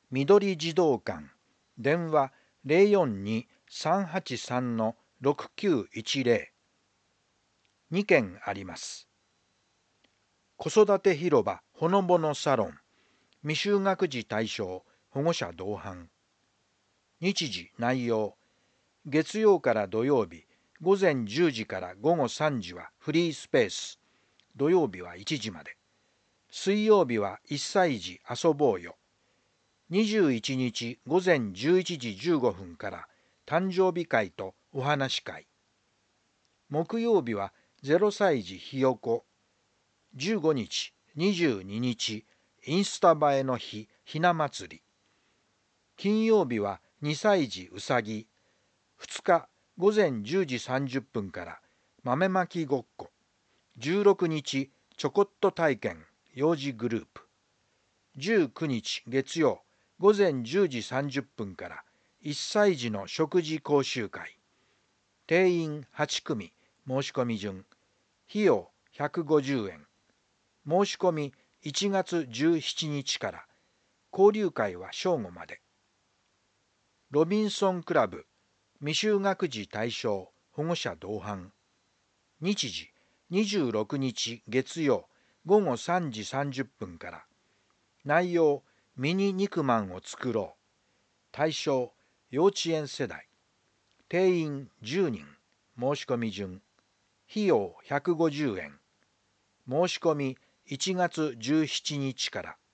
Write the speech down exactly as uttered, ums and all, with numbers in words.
緑児童館、電話 ゼロよんに さんはちさん ろくきゅういちゼロ にけんあります。子育て広場ほのぼのサロン、未就学児対象保護者同伴。日時内容、月曜から土曜日、午前じゅうじから午後さんじはフリースペース、土曜日はいちじまで。水曜日はいっさい児遊ぼうよ。にじゅういちにち午前じゅういちじじゅうごふんから誕生日会とお話し会。木曜日はゼロさい児ひよこ。じゅうごにち、にじゅうににち、インスタ映えの日、ひな祭り。金曜日はにさい児うさぎ。ふつか午前じゅうじさんじゅっぷんから豆まきごっこ。じゅうろくにちちょこっと体験幼児グループ。じゅうくにち月曜午前じゅうじさんじゅっぷんからいっさい児の食事講習会。定員はちくみ、申し込み順。費用ひゃくごじゅうえん。申し込みいちがつじゅうしちにちから。交流会は正午まで。ロビンソンクラブ未就学児対象保護者同伴。日時にじゅうろくにち月曜午後さんじさんじゅっぷんから。内容ミニ肉まんを作ろう。対象幼稚園世代。定員じゅうにん。申し込み順。費用ひゃくごじゅうえん。申し込みいちがつじゅうしちにちから。